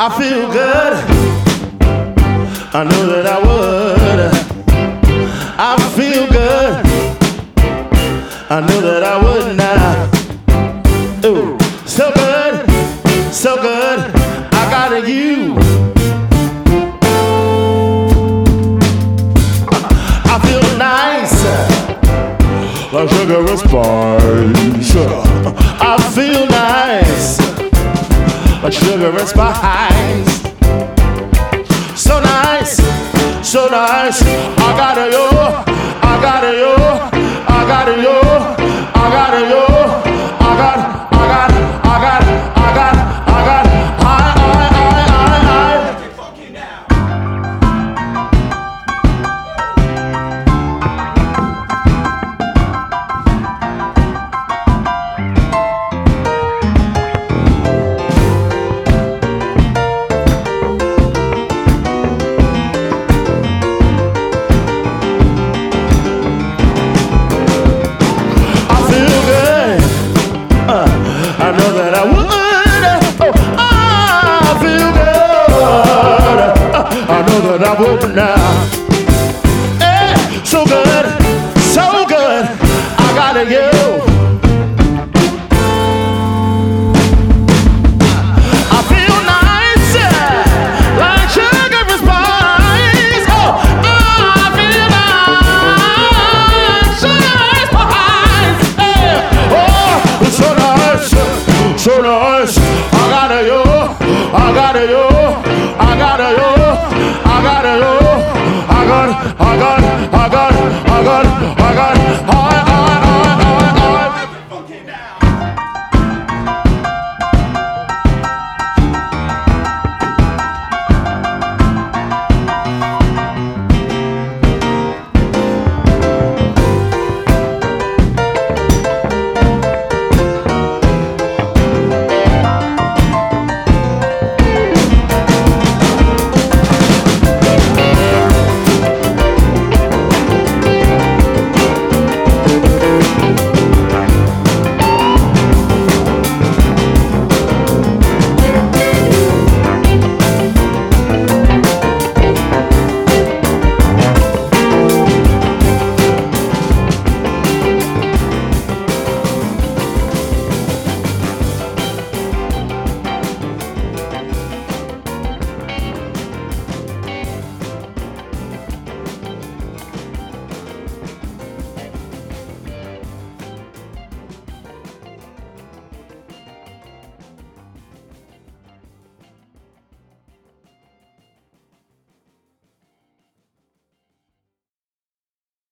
I feel good. I knew that I would. I feel good. I knew that I would now. Ooh, so good, so good. I got you. I feel nice, like sugar and spice. I feel nice, like sugar and spice. So nice, so nice. I got you, I got you, I got you, I got you, I got, I got, I got, I got, I got, I know that I would. Oh, I feel good. I know that I would now. Hey, so good, so good. I got you. I feel nice, like sugar and spice. Oh, I feel nice, sugar and spice. Hey, oh, it's so nice. So nice, I got you, I got you, I got you, I got you, I got